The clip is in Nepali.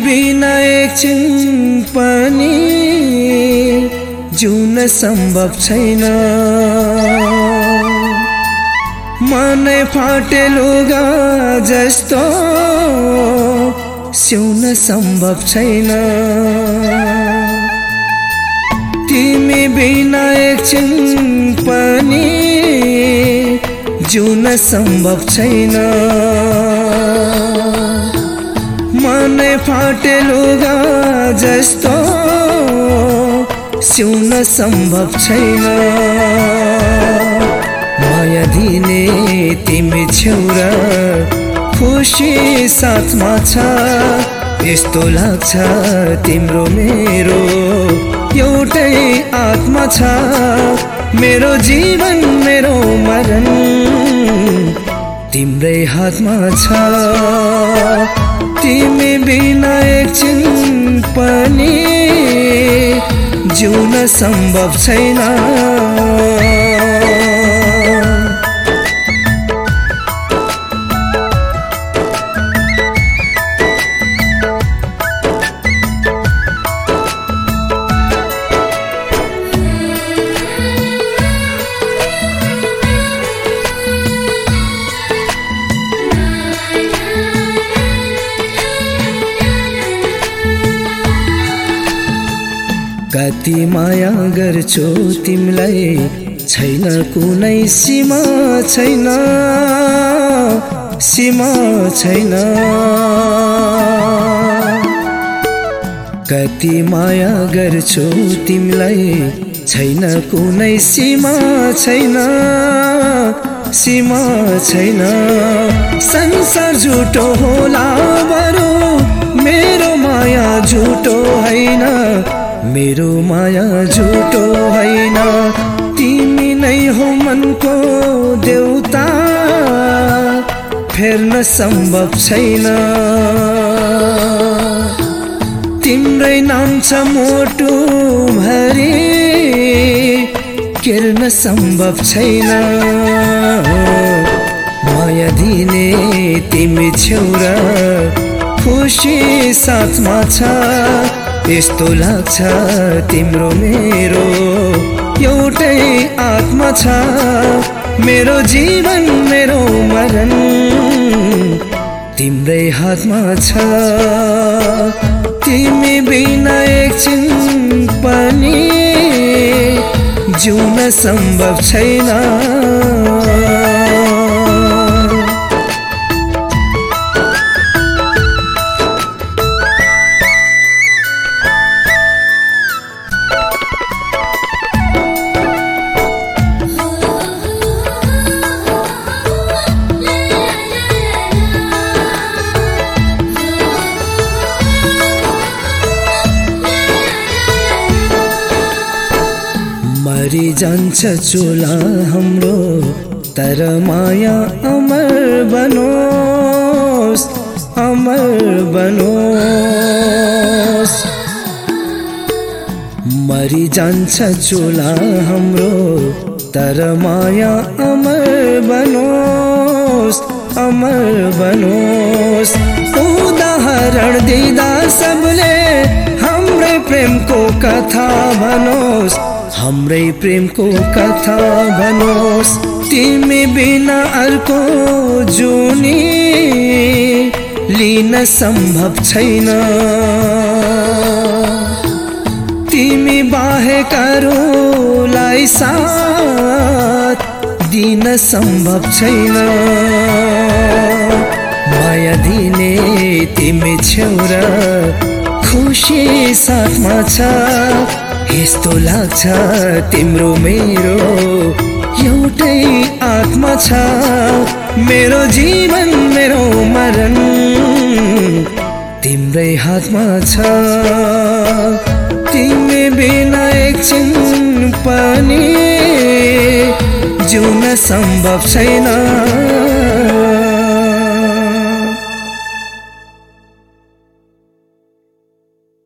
बिना एकछिन पनि जिउन सम्भव छैन। मनै फाटे लुगा जस्तो सिउन सम्भव छैन। तिमी बिना एकछिन पनि जिउन सम्भव छैन। मनै फाटे लुगा जस्तो सिउन सम्भव छैन। माया दिने तिमी छेउरा खुसी साथमा छ। यस्तो लाग्छ तिम्रो मेरो एउटै आत्मा छ। मेरो जीवन मेरो मरण तिम्रै हातमा छ। तिमी बिना एकछिन पनि जिउन सम्भव छैन। कति माया गर्छु तिमीलाई छैन कुनै सीमा छैन। सीमा छैन। कति माया गर्छु तिमीलाई छैन कुनै सीमा छैन। सीमा छैन। संसार झुटो होला बरु मेरो माया झुटो होइन। मेरो माया झुटो होइन। तिमी नै हो मनको देउता फेर्न सम्भव छैन। तिम्रै नाम छ मोटु भरि केर्न सम्भव छैन। माया दिने तिमी छेउरा खुसी साथमा छ। यस्तो लाग्छ तिम्रो मेरो एउटै आत्मा छ। मेरो जीवन मेरो मरण तिम्रै हातमा छ। तिमी बिना एकछिन पनि जिउन सम्भव छैन। मरि जान्छ चोला हाम्रो तर माया अमर बनोस्। अमर बनोस्। मरि जान्छ चोला हाम्रो तर माया अमर बनोस्। अमर बनोस्। उदाहरण दिँदा सबले हाम्रै प्रेमको कथा भनोस्। हाम्रै प्रेमको कथा भनोस्। तिमी बिना अर्को जुनी लिन सम्भव छैन। तिमी बाहेक अरूलाई साथ दिन सम्भव छैन। माया दिने तिमी छेउरा खुसी साथमा छ। यस्तो लाग्छ तिम्रो मेरो एउटै आत्मा छ। मेरो जीवन मेरो मरण तिम्रै हातमा छ। तिमी बिना एकछिन पनि जिउन सम्भव छैन।